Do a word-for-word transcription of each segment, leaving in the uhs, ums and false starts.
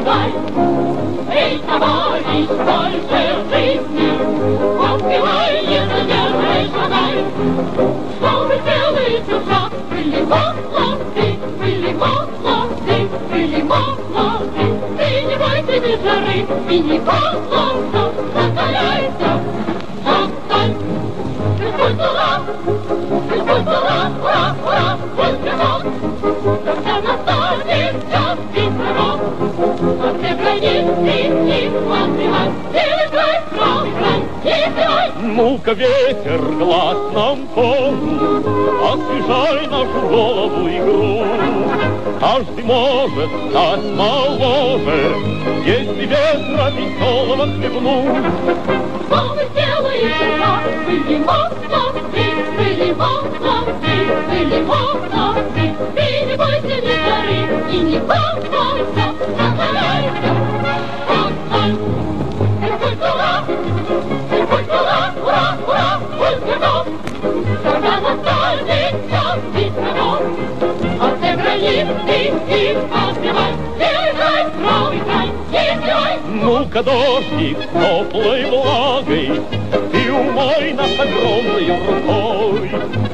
шагай. Эй, товарищ, больше жизни, подпевай, не задерживай, шагай. Что вы делаете, шаг? Были молоды, были молоды, были молоды. Ты не бойся ни жары и ни холода, закаляйся, шагай. Пусть ура, пусть ура, ура, ура, пусть пирог, когда настанет час и пирог. А все границы и отбивай, и играй, правый край, и пивай. Ну-ка, ветер, глаз нам колу, освежай нашу голову игру. Каждый может стать моложе, если ветра веселого хлебнуть. Что вы делаете, шаг? Были молоды, были молоды, были молоды. Ты не бойся ни жары и ни холода, закаляйся, шагай. И пусть ура, и пусть ура, ура, ура, пусть пирог, когда настанет час и пирог. А все границы и отбивай, и играй, правый край, и пивай. Ну-ка, дождик теплой влагой, ты умой нас огромной рукой.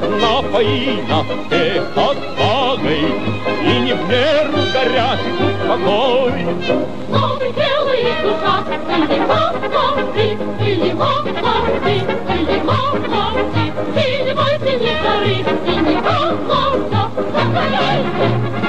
Напои нас всех отвагой и не в меру горячий успокой. Что вы делаете, шаг? Или молоды, или молоды, или молоды. Ты не бойся ни жары и ни холода, закаляйся,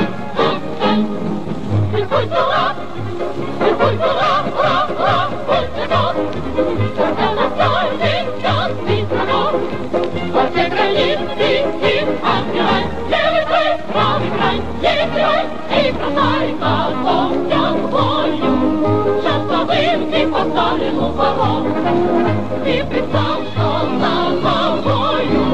шагай. И пусть ура, и пусть ура, ура, ура, пусть пирог, когда настанет час и пирог. А все границы и отбивай, левый край, правый край, и пивай. И красавица помнят бою, сейчас подымки поставлен у ворот. И представь, что за тобою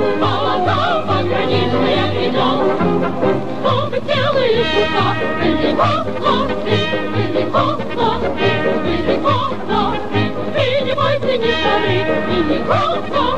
золото пограничное идет. Что вы делаете, шаг? Были молоды, были молоды, были молоды. Ты не бойся ни жары и ни холода.